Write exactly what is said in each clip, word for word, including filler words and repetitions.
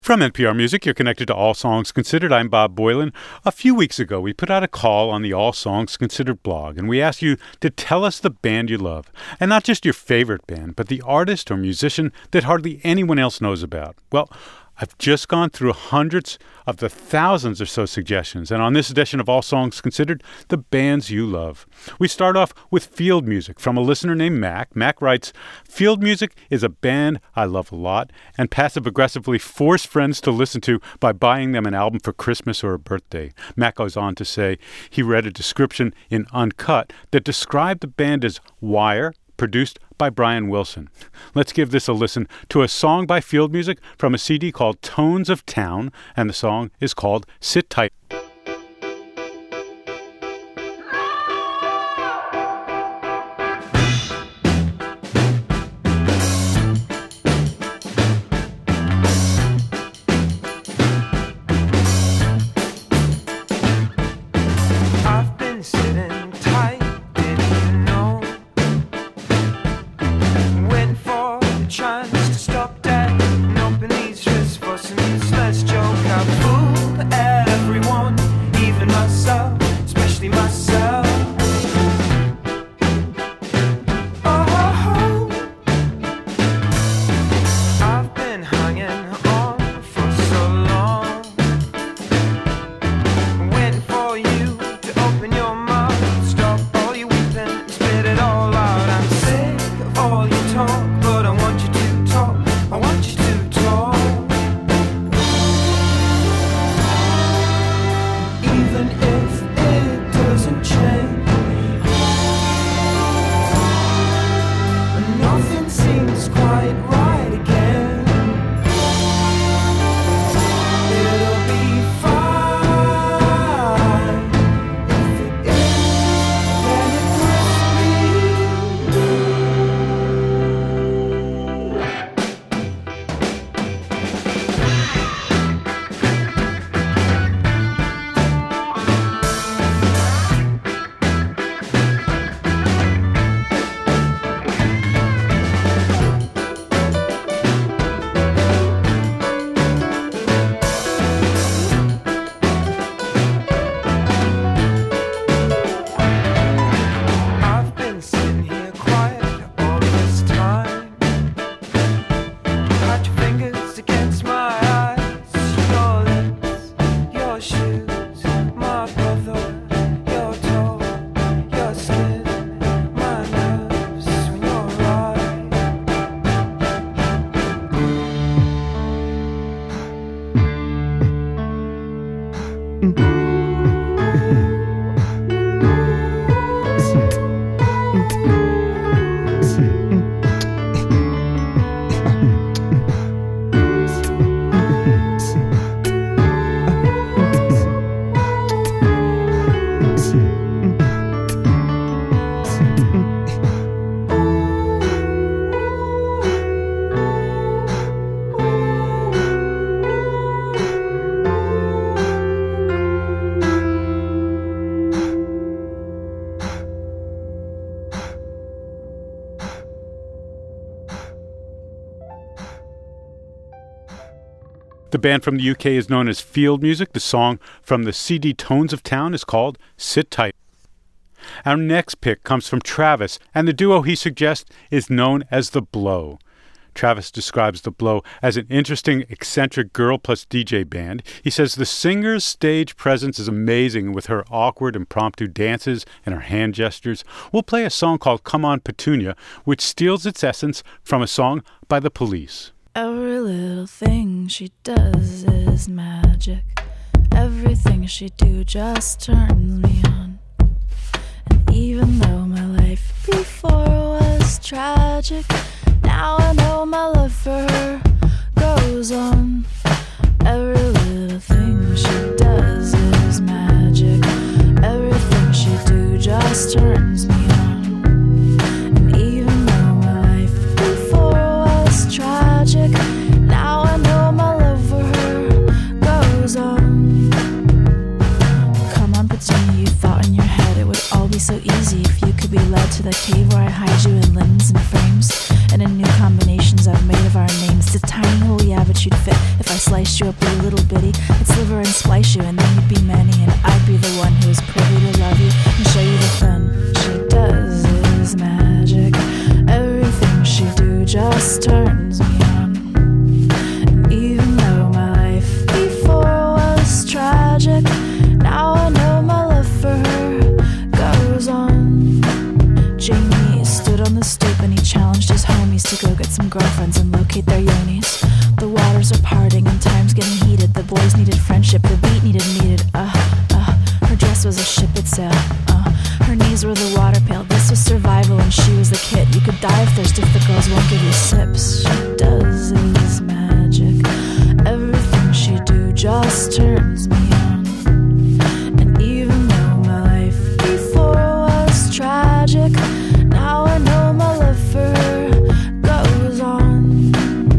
From N P R Music, you're connected to All Songs Considered. I'm Bob Boylan. A few weeks ago, we put out a call on the All Songs Considered blog, and we asked you to tell us the band you love. And not just your favorite band, but the artist or musician that hardly anyone else knows about. Well, I've just gone through hundreds of the thousands or so suggestions, and on this edition of All Songs Considered, the bands you love. We start off with Field Music from a listener named Mac. Mac writes, Field Music is a band I love a lot and passive-aggressively force friends to listen to by buying them an album for Christmas or a birthday. Mac goes on to say he read a description in Uncut that described the band as wire, produced by Brian Wilson. Let's give this a listen to a song by Field Music from a C D called Tones of Town, and the song is called Sit Tight. The band from the U K is known as Field Music. The song from the C D Tones of Town is called Sit Tight. Our next pick comes from Travis, and the duo he suggests is known as The Blow. Travis describes The Blow as an interesting, eccentric girl plus D J band. He says the singer's stage presence is amazing with her awkward, impromptu dances and her hand gestures. We'll play a song called Come On Petunia, which steals its essence from a song by The Police. Every little thing she does is magic. Everything she do just turns me on. And even though my life before was tragic, now I know my love for her goes on. Every little thing she does is magic. Everything she do just turns me on. And even though my life before was tragic, now I know my love for her goes on. Come on, Petunia, you thought in your head it would all be so easy if you could be led to the cave where I hide you in limbs and frames, and in new combinations I've made of our names. The tiny hole, yeah, but you'd fit if I sliced you up with a little bitty, I'd sliver and splice you, and then you'd be many, and I'd be the one who is privy to love you and show you the fun. She does is magic. Everything she do just turns me on. And even though my life before was tragic, now I know my love for her goes on. Jamie stood on the stoop and he challenged his homies to go get some girlfriends and locate their yonis. The waters are parting and time's getting heated. The boys needed friendship, the beat needed needed. Uh, uh, her dress was a ship at sail. Uh, her knees were the water pail. This was survival and she was the kid. You could die of thirst if the girls won't give you sips. She does is magic. Everything she do just turns me on. And even though my life before was tragic, now I know my love for her goes on.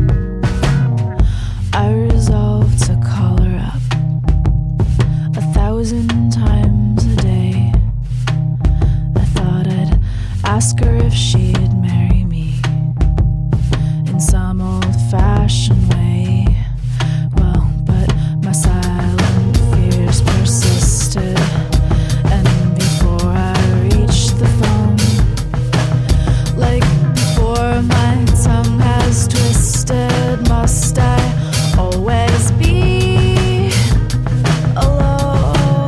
I resolved to call her up a thousand times a day. I thought I'd ask her if she'd marry me in some old-fashioned way. Well, but my silent fears persisted, and before I reached the phone, like before my tongue has twisted, must I always be alone?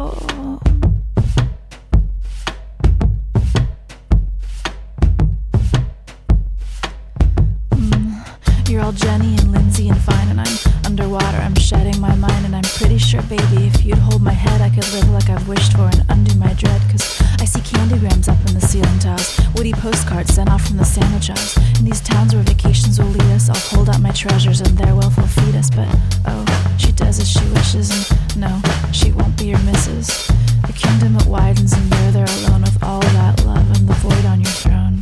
Mm, you're all Jenny and Lindsay and fine, and I'm underwater, I'm shedding my mind, and I'm pretty sure, baby, if you'd hold my head, I could live like I've wished for and undo my dread, cause I see candygrams up in the ceiling tiles, woody postcards sent off from the sandwich aisles. In these towns where vacations will lead us, I'll hold out my treasures and their wealth will feed us. But oh, she does as she wishes, and no, she won't be your missus. The kingdom it widens and you're there alone with all that love and the void on your throne.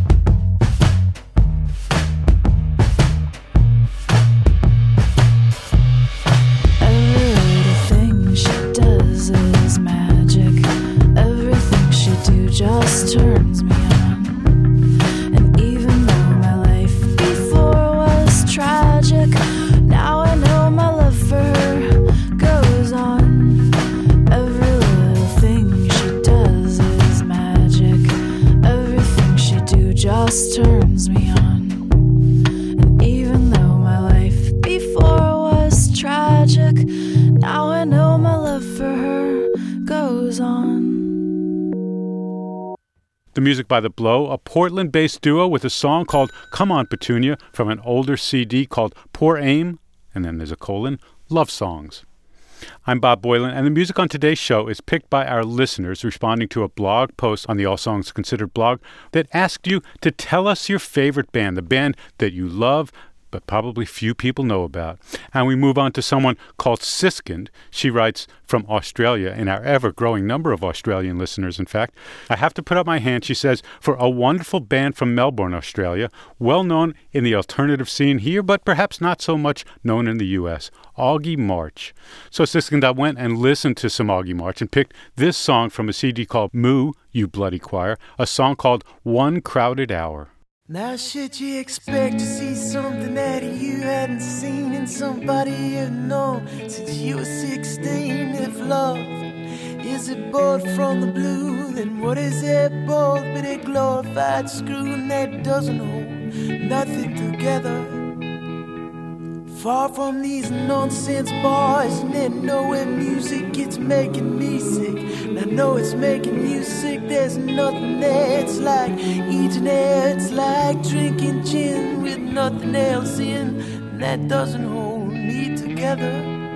Every little thing she does is magic. Everything she do just turns me on. And even though my life before was tragic, now I know my love for her goes on. Every little thing she does is magic. Everything she do just turns me on. And even though my life before was tragic, now I know my love for her goes on. The music by The Blow, a Portland-based duo with a song called Come On Petunia from an older C D called Poor Aim, and then there's a colon, Love Songs. I'm Bob Boilen, and the music on today's show is picked by our listeners responding to a blog post on the All Songs Considered blog that asked you to tell us your favorite band, the band that you love, but probably few people know about. And we move on to someone called Siskind. She writes from Australia, in our ever-growing number of Australian listeners, in fact. I have to put up my hand, she says, for a wonderful band from Melbourne, Australia, well known in the alternative scene here, but perhaps not so much known in the U S, Augie March. So Siskind, I went and listened to some Augie March and picked this song from a C D called Moo, You Bloody Choir, a song called One Crowded Hour. Now should you expect to see something that you hadn't seen in somebody you've known since you were sixteen? If love is a bolt from the blue, then what is that bolt but a glorified screw? And that doesn't hold nothing together. Far from these nonsense bars, and then nowhere music, it's making me sick. And I know it's making you sick, there's nothing there. It's like eating air, it's like drinking gin with nothing else in. And that doesn't hold me together.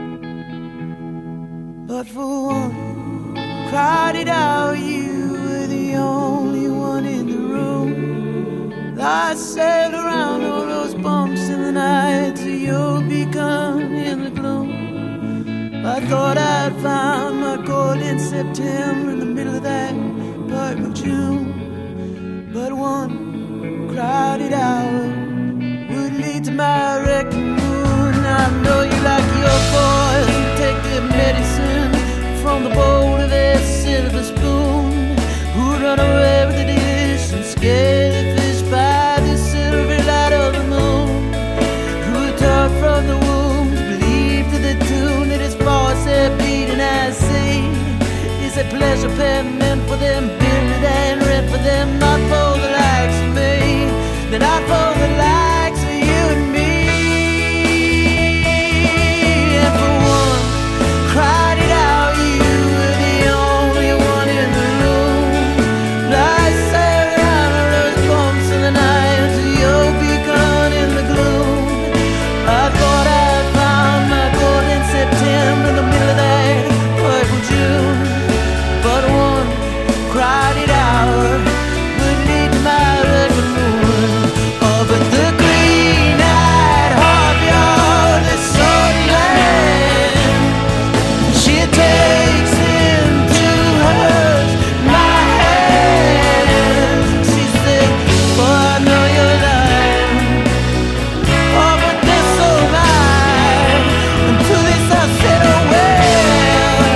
But for one crowded hour, you were the only one in the room. I sailed around all those bumps in the night till you'll be gone in the gloom. I thought I'd found my chord in September in the middle of that purple June. But one crowded hour would lead to my wrecking moon. I know you like your boys who take their medicine from the bowl of their silver spoon, who run away with the dish and scare the fish by the silver light of the moon, who are taught from the womb to believe a pleasure pen meant for them, built and read for them, not for the likes of me, they're not for the likes of you and me. And for one, cried it out, you were the only one in the room. Lights sail around all those bumps in the night to your beacon in the gloom. I thought I found my golden September in the middle of that purple June, but one crowded hour would lead to my record moon. Oh, but the green-eyed harpyard, the sun land, she takes into hers my hands. She said, boy, I know you're lying. Oh, but this so mine. And to this I said, oh well.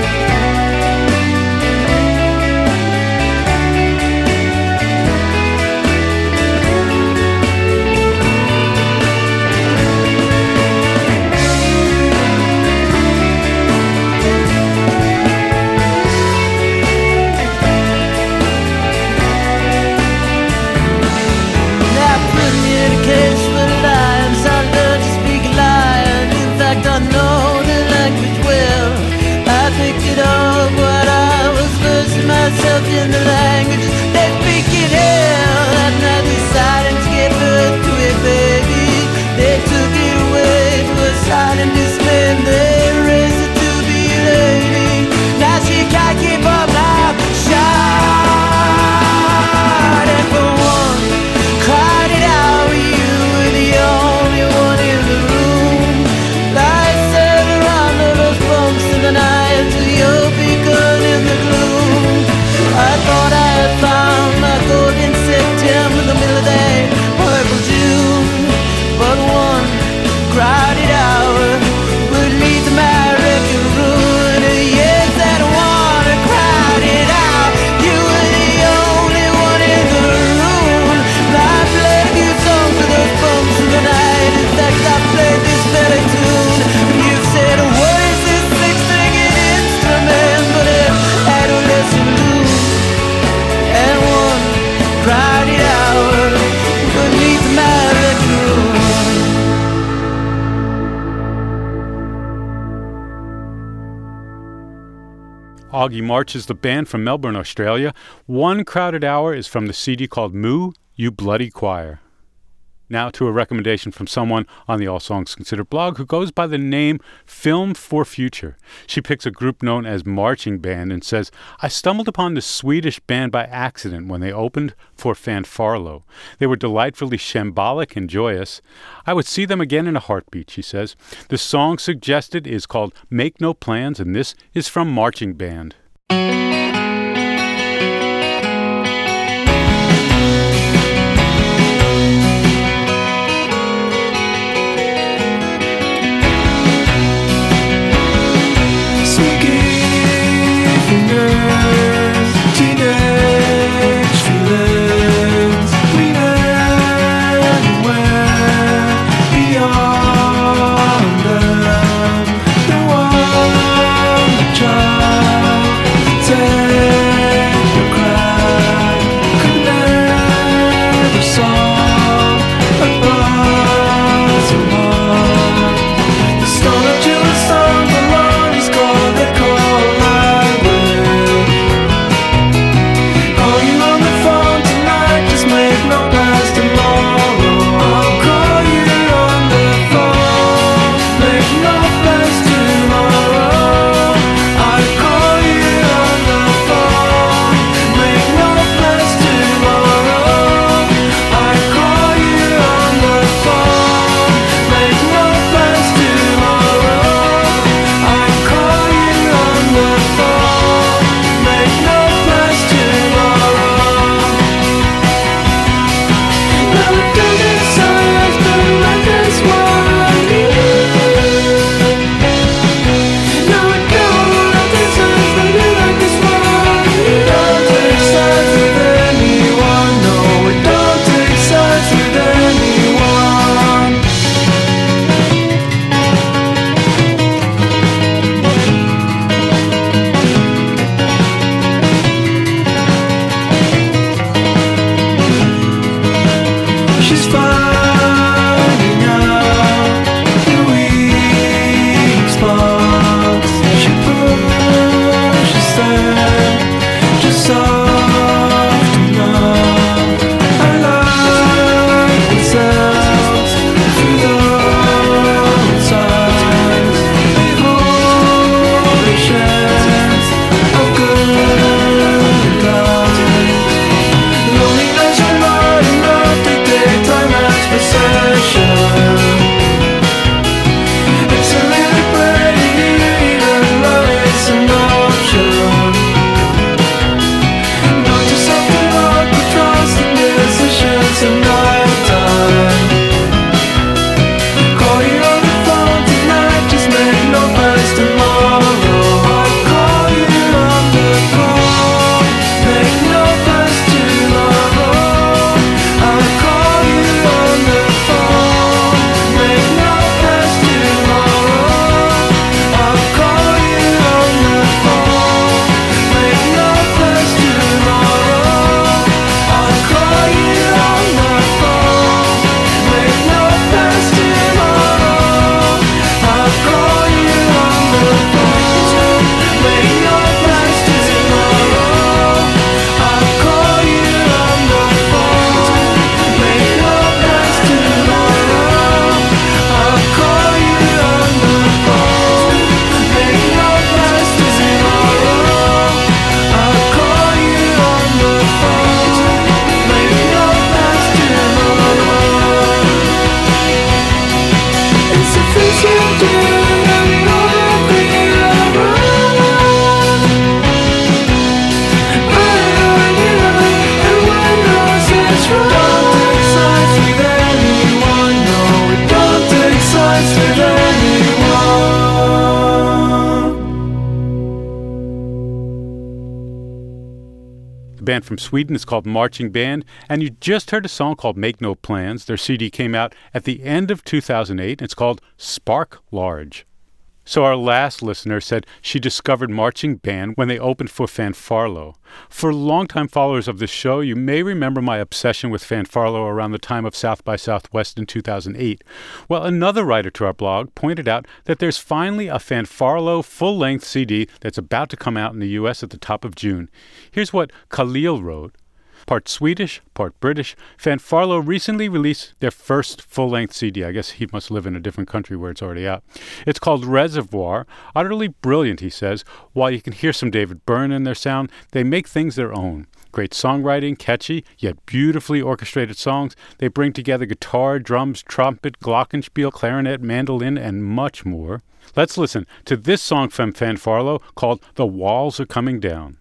Now put me in a cage for lions. I learned to speak lion. In fact, I know the language well. I picked it up while I was versing myself in the language they speak in hell. That night deciding to get birth to it, baby. They took it away to a silent dismay. They raised it to be a lady. Now she can't keep up now. Shot and for one, cried it out, you were the only one in the room. Lights sail around all those bumps in the night to your beacon in the gloom. I thought I had found my golden September in the middle of that purple June, but one crowded hour would lead to my record ruin. Yes, that one crowded out, you were the only one in the room. I played a few songs of those bumps in the night. In fact, I played this very tune. You said, what is this six-stringed instrument but an adolescent blues? And one crowded hour would lead to my record ruin. Augie March is the band from Melbourne, Australia. One Crowded Hour is from the C D called Moo, You Bloody Choir. Now to a recommendation from someone on the All Songs Considered blog who goes by the name Film for Future. She picks a group known as Marching Band and says, I stumbled upon this Swedish band by accident when they opened for Fanfarlo. They were delightfully shambolic and joyous. I would see them again in a heartbeat, she says. The song suggested is called Make No Plans, and this is from Marching Band. Teenage feelings we learn where beyond them. The one child The band from Sweden is called Marching Band, and you just heard a song called Make No Plans. Their C D came out at the end of two thousand eight, and it's called Spark Large. So our last listener said she discovered Marching Band when they opened for Fanfarlo. For longtime followers of this show, you may remember my obsession with Fanfarlo around the time of South by Southwest in two thousand eight. Well, another writer to our blog pointed out that there's finally a Fanfarlo full-length C D that's about to come out in the U S at the top of June. Here's what Khalil wrote. Part Swedish, part British, Fanfarlo recently released their first full-length C D. I guess he must live in a different country where it's already out. It's called Reservoir. Utterly brilliant, he says. While you can hear some David Byrne in their sound, they make things their own. Great songwriting, catchy, yet beautifully orchestrated songs. They bring together guitar, drums, trumpet, glockenspiel, clarinet, mandolin, and much more. Let's listen to this song from Fanfarlo called The Walls Are Coming Down.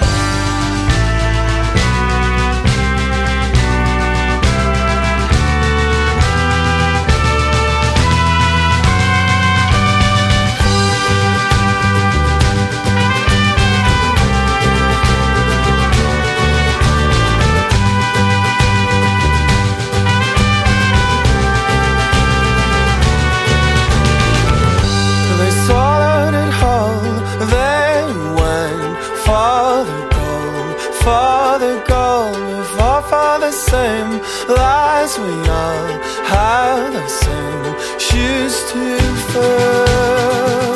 Same lies, we all have the same shoes to fill.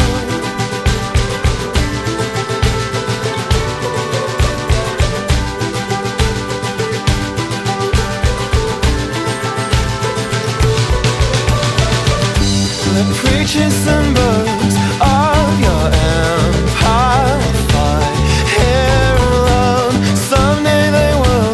The preachers and books of your empire will fly here alone. Someday they will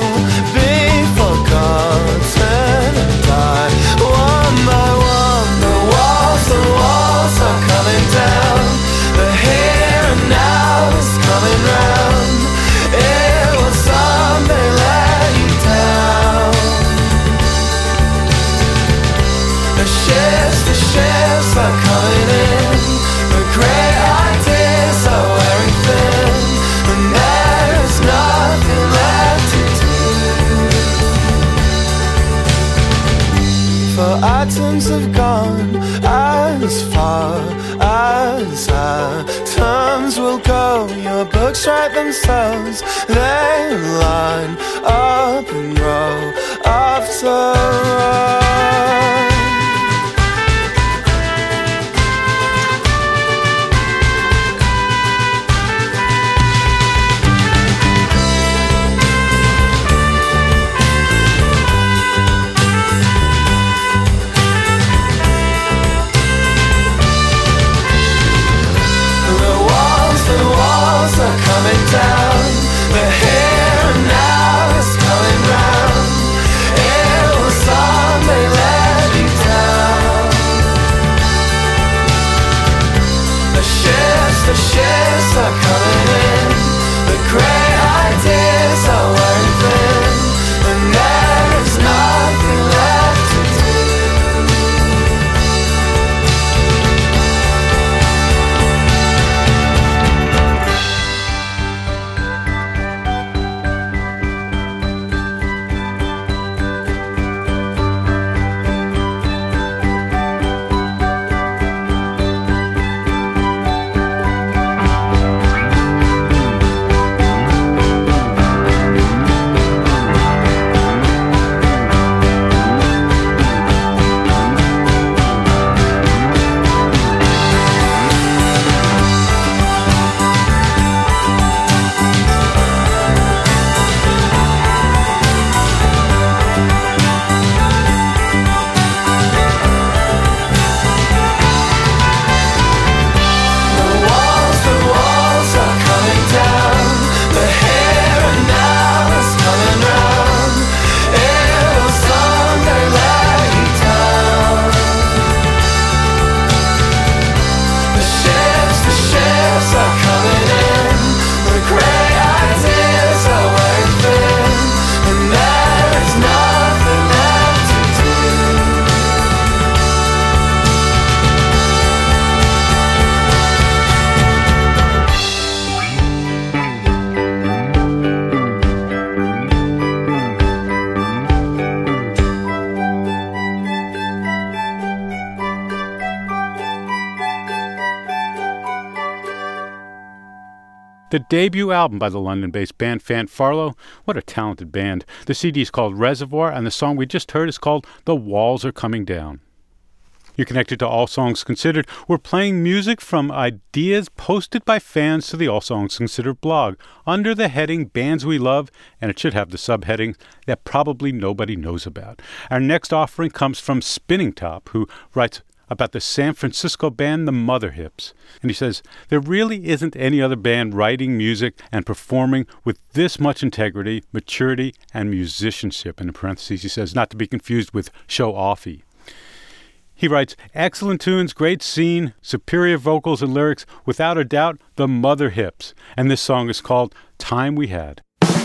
atoms have gone as far as atoms will go. Your books write themselves, they line up and row after row. Are coming down, the here and now is coming round. the debut album by the London-based band Fanfarlo. What a talented band. The C D is called Reservoir, and the song we just heard is called The Walls Are Coming Down. You're connected to All Songs Considered. We're playing music from ideas posted by fans to the All Songs Considered blog under the heading Bands We Love, and it should have the subheading that probably nobody knows about. Our next offering comes from Spinning Top, who writes about the San Francisco band The Mother Hips. And he says, there really isn't any other band writing music and performing with this much integrity, maturity, and musicianship. And in parentheses, he says, not to be confused with show-offy. He writes, excellent tunes, great scene, superior vocals and lyrics, without a doubt, The Mother Hips. And this song is called Time We Had.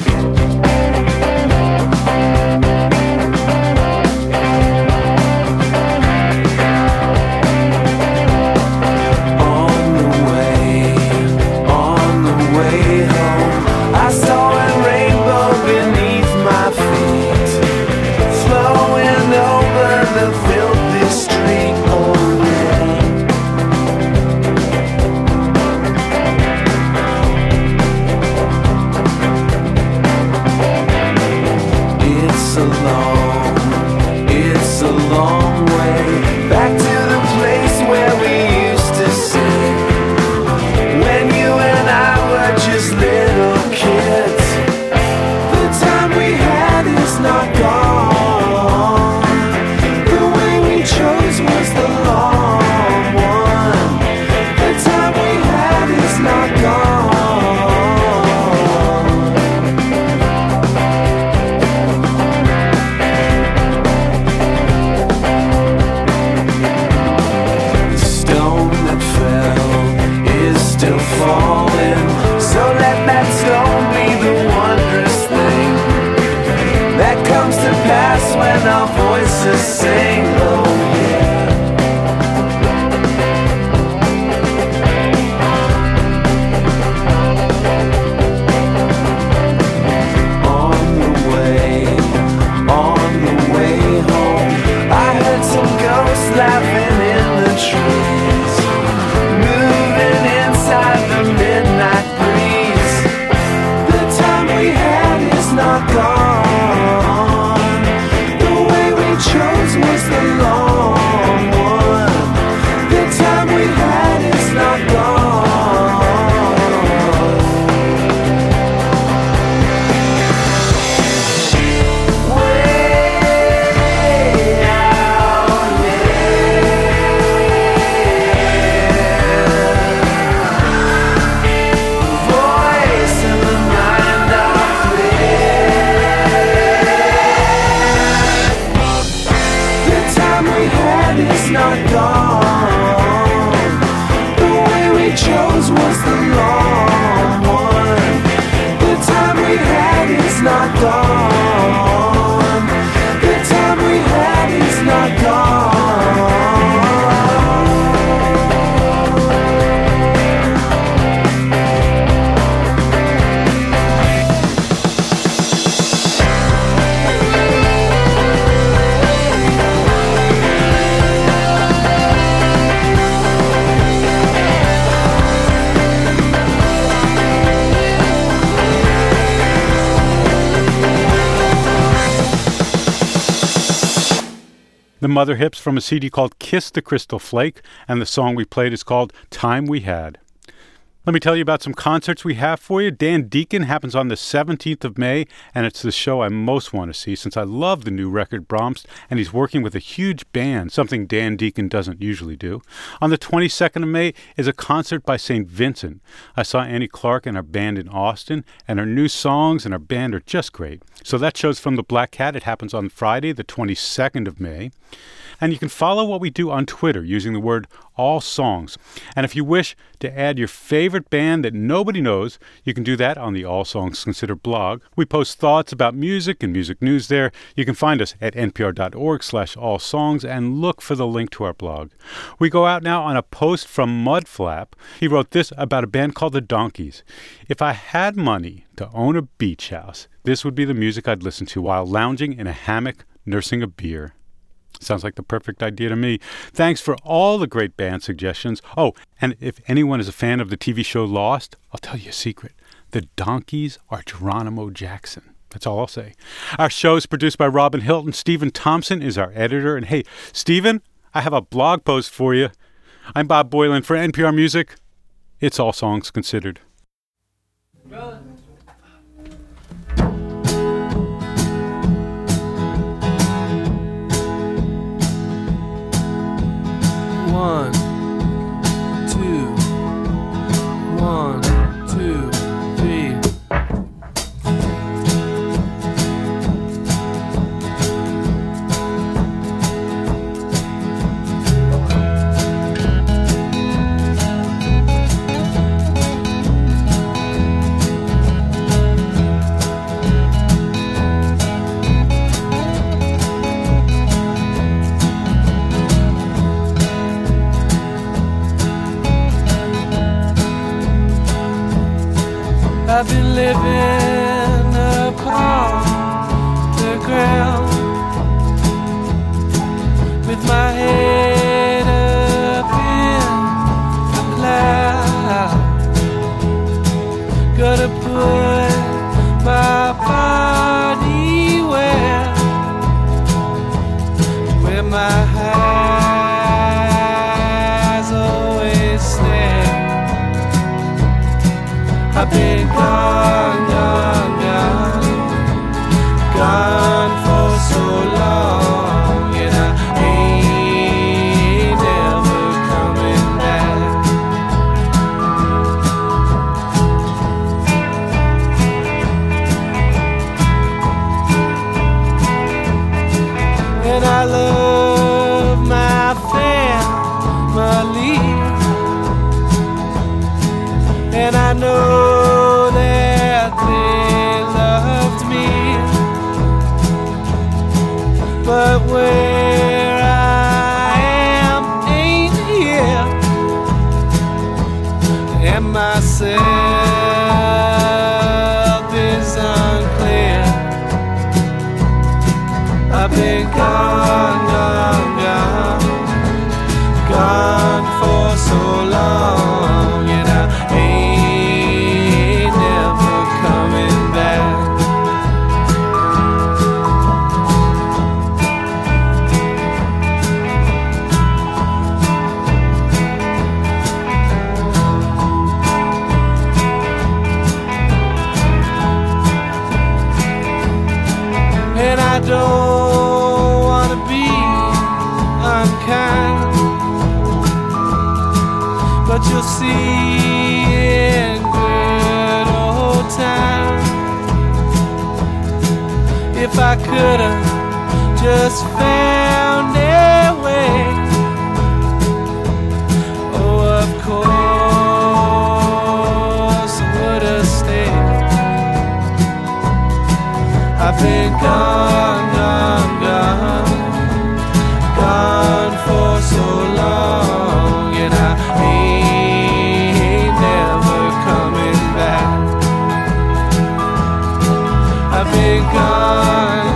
The Mother Hips from a C D called Kiss the Crystal Flake, and the song we played is called Time We Had. Let me tell you about some concerts we have for you. Dan Deacon happens on the seventeenth of May, and it's the show I most want to see since I love the new record Brahms, and he's working with a huge band, something Dan Deacon doesn't usually do. On the twenty-second of May is a concert by Saint Vincent. I saw Annie Clark and our band in Austin, and her new songs and our band are just great. So that show's from the Black Cat. It happens on Friday, the twenty-second of May. And you can follow what we do on Twitter using the word All Songs. And if you wish to add your favorite band that nobody knows, you can do that on the All Songs Considered blog. We post thoughts about music and music news there. You can find us at npr.org slash all songs and look for the link to our blog. We go out now on a post from Mudflap. He wrote this about a band called The Donkeys. If I had money to own a beach house, this would be the music I'd listen to while lounging in a hammock nursing a beer. Sounds like the perfect idea to me. Thanks for all the great band suggestions. Oh, and if anyone is a fan of the T V show Lost, I'll tell you a secret. The donkeys are Geronimo Jackson. That's all I'll say. Our show is produced by Robin Hilton. Stephen Thompson is our editor. And hey, Stephen, I have a blog post for you. I'm Bob Boilen for N P R Music. It's All Songs Considered. One, two, one, two, three. I've been living upon the ground with my head up in the clouds. Gotta put my body where, where my eyes always stare. I've been gone, gone, gone, gone for so long, and I ain't never coming back. And I love my family, and I know but where I am ain't here, and myself is unclear. I've been gone, gone, gone, gone for so long, and I ain't never coming back. I don't wanna be unkind, but you'll see in good old time. If I could've just found a way, oh, of course I would've stayed. I've been gone, gone, gone, gone for so long, and I ain't never coming back. I've been gone.